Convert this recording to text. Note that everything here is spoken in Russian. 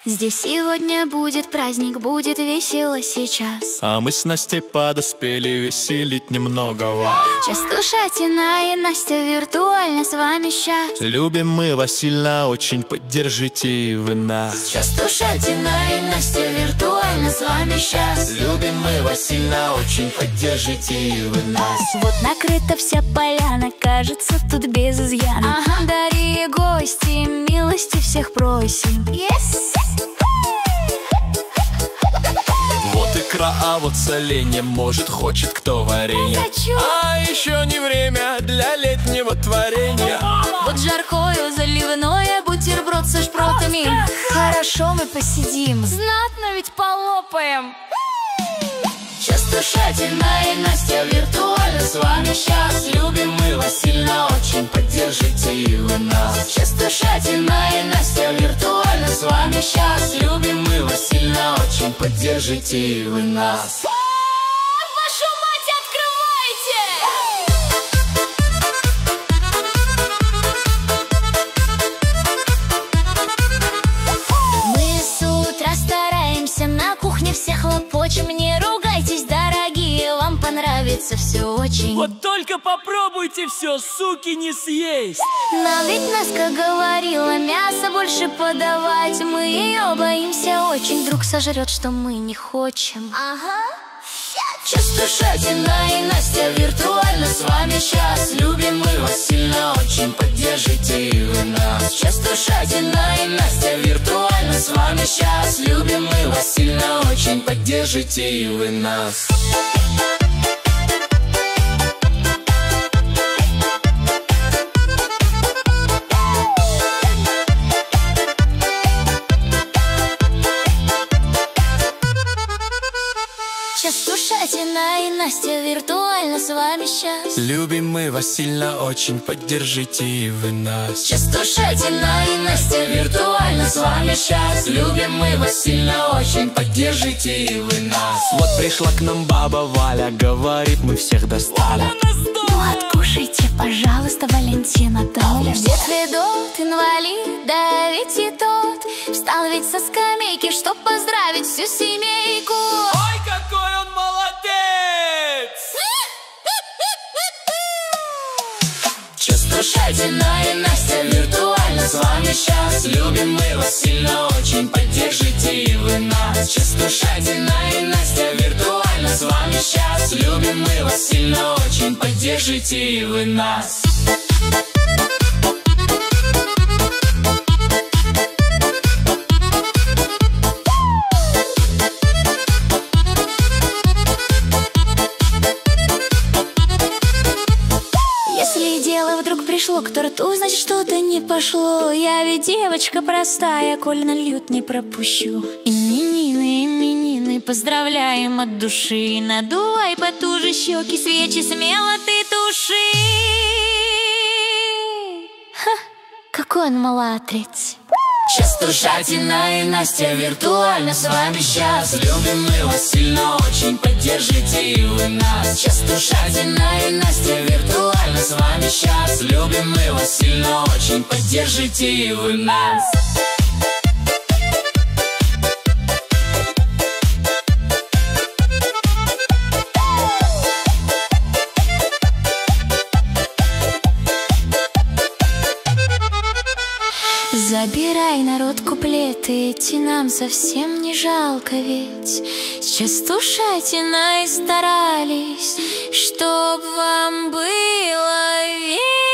Здесь сегодня будет праздник, будет весело сейчас. А мы с Настей подоспели веселить немного вас. Частушатина и Настя виртуально с вами сейчас. Любим мы вас сильно очень, поддержите и вы нас. Частушатина и Настя виртуально с вами сейчас. Любим мы вас сильно очень, поддержите и вы нас. Вот накрыта вся поляна, кажется, тут без изъяна. Дорогие гости, милости всех просим. Вот икра, а вот соленье, может, хочет кто варенье. А еще не время для летнего творения. Вот жаркое заливное, бутерброд со шпротами. Хорошо мы посидим, знатно ведь полопаем. Частушатина и Настя виртуально с вами сейчас. Любим мы вас сильно очень, поддержите и вы нас. Частушатина и Настя виртуально с вами сейчас. Любим мы вас сильно очень, поддержите и вы нас. Вашу мать, открывайте! Мы с утра стараемся, на кухне все хлопочем. Не ругайтесь, дорогие, вам понравится все очень. Вот только попробуйте все, суки, не съесть. Нам ведь Наска говорила, мясо больше подавать. Мы ее боимся очень, вдруг сожрет, что мы не хотим. Частушатина и Настя виртуально с вами сейчас. Любим мы вас сильно очень, поддержите и вы нас. Частушатина и Настя виртуально с вами сейчас. Любим мы вас сильно очень, поддержите и вы нас. Частушатина и Настя виртуально с вами сейчас. Любим мы вас сильно очень, поддержите и вы нас. Частушатина и Настя виртуально с вами сейчас. Любим мы вас сильно очень, поддержите и вы нас. Вот пришла к нам баба Валя, говорит, мы всех достали. Ну откушайте, пожалуйста, Валентина Толя. Дед Федот, инвалид, да ведь и тот встал ведь со скамейки, чтоб поздравить всю семейку. Ой, какой он молодец! Частушатина и Настя виртуально с вами сейчас. Любим мы вас сильно очень, поддержите и вы нас. Частушатина и Настя виртуально с вами сейчас. Любим мы вас сильно очень, поддержите и вы нас. Если дело вдруг пришло к торту, значит что-то не пошло. Я ведь девочка простая, коль нальют, не пропущу. Именины, именины, поздравляем от души. Надувай потуже щеки, свечи смело ты туши. Ха, какой он молодец. Частушатина и Настя виртуально с вами сейчас. Любим мы вас сильно очень, поддержите и вы нас. Частушатина и Настя виртуально с вами сейчас. Любим мы вас сильно очень, поддержите и вы нас. Забирай, народ, куплеты, эти нам совсем не жалко ведь. С Частушатиной старались, чтоб вам было весело.